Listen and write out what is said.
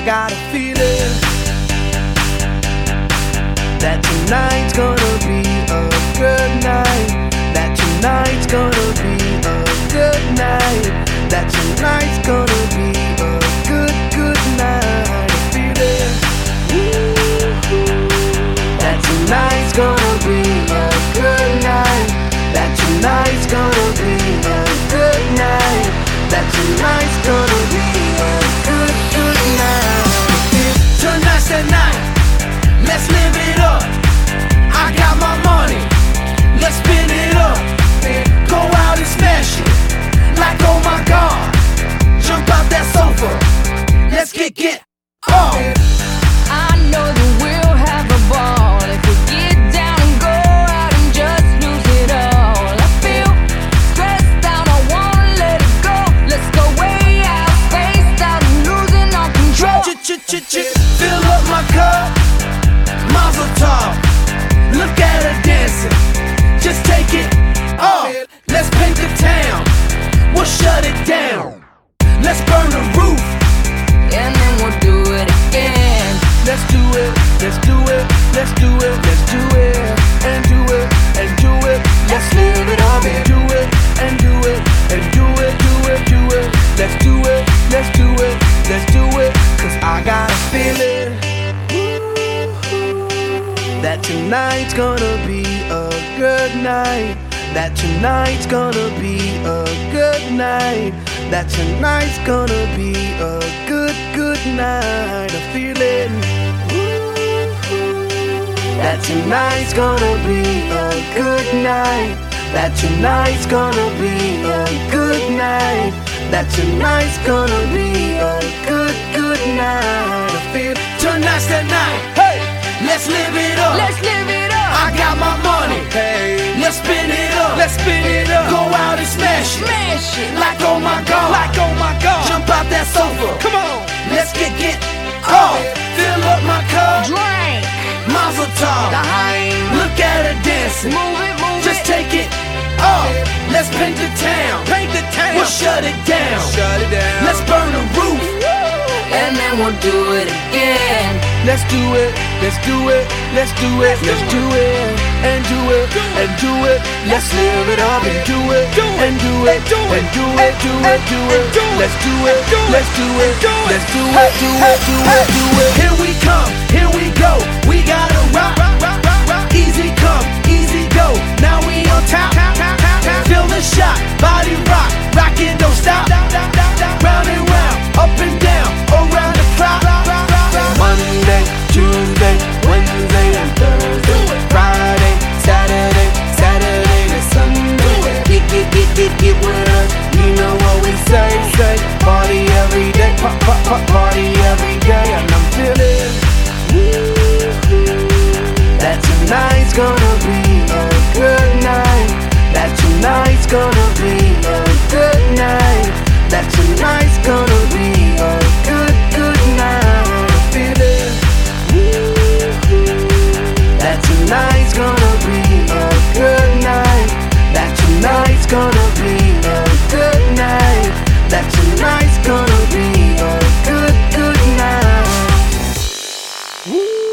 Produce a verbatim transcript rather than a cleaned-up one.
got a feeling that tonight's gonna be a good night. That tonight's gonna be a good night. That tonight's gonna be a good, good night. A feeling that tonight's gonna be a good night. That tonight's gonna be a good night. That tonight's gonna be a good, good night. Tonight's the night, let's live it up. I got my money, let's spin it up. Go out and smash it, like oh my God. Jump out that sofa, let's get get on. I know that we'll have a ball if we get down and go out and just lose it all. I feel stressed out, I wanna let it go. Let's go way out, spaced out, and losing all control. Ch-ch-ch-ch, fill up my cup, Mazel tov. Look at her dancing, just take it off. Let's paint the town, we'll shut it down. Let's burn the roof, And then we'll do it again. let's do it, let's do it, let's do it, let's do it, and do it, and do it. Let's live it up and do it, and do it, and do it, do it, do it. Let's do it, let's do it, let's do it. Cause I got a feeling that tonight's gonna be a good night. That tonight's gonna be a good night. That tonight's gonna be a good, good night. A feeling that tonight's gonna be a good night. That tonight's gonna be a good night. That tonight's gonna be a good, good night. I feel tonight's the night. Hey, let's live it up. Let's live it up. I got my money. Hey, let's spin it up. Let's spin it up. Go out and smash it. Smash it. Like oh my God. Like oh my God. Jump out that sofa. Come on. Let's get get off. Fill up my cup. Drink. Mazel tov. Daheim. Look at her dancing. Move it, move Just it. take it off. Let's paint the town. Paint the town. We'll shut it down. Shut it down. Let's burn the roof. And then we'll do it again. Let's do it, let's do it, let's do it, let's do it, and do it, and do it. Let's live it up and do it, and do it, and do it, do it, do it. Let's do it, let's do it, let's do it, do it, do it, do it. Here we come, here we go. We gotta rock, easy come, easy go. Now we on top, feel the shot, body rock, rock it, don't stop. Round and round, up and down, around the clock. Monday, Tuesday, Wednesday, and Thursday, Friday, Saturday, Saturday to Sunday. Get, get, get, get, get with us. You know what we say, say. Party every day, pop, pop, pop, party every day. And I'm feeling that tonight's gonna be a good night. That tonight's gonna be a good night. That tonight's gonna be a good, good night. I feel it. That tonight's gonna be a good night. That tonight's gonna be a good night. That tonight's gonna be a good, good night.